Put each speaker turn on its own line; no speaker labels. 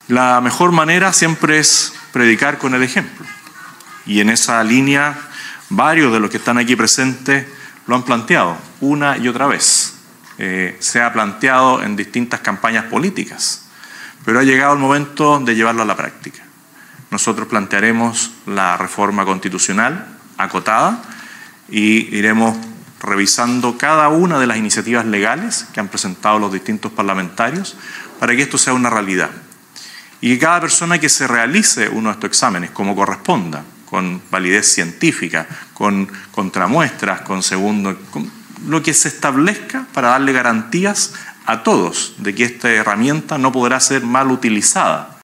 La mejor manera siempre es predicar con el ejemplo. Y en esa línea, varios de los que están aquí presentes lo han planteado una y otra vez. Se ha planteado en distintas campañas políticas, pero ha llegado el momento de llevarlo a la práctica. Nosotros plantearemos la reforma constitucional acotada y iremos revisando cada una de las iniciativas legales que han presentado los distintos parlamentarios para que esto sea una realidad. Y que cada persona que se realice uno de estos exámenes, como corresponda, con validez científica, con contramuestras, con lo que se establezca para darle garantías a todos de que esta herramienta no podrá ser mal utilizada